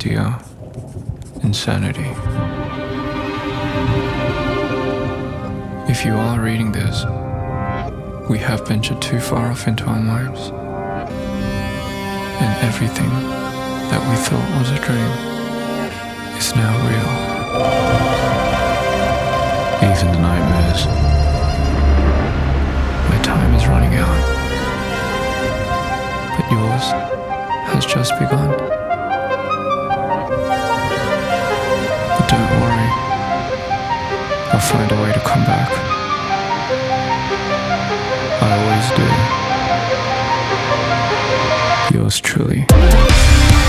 dear insanity. If you are reading this, we have ventured too far off into our lives, and everything that we thought was a dream is now real. Even the nightmares. My time is running out, but yours has just begun. But don't worry, I'll find a way to come back. I always do. Yours truly.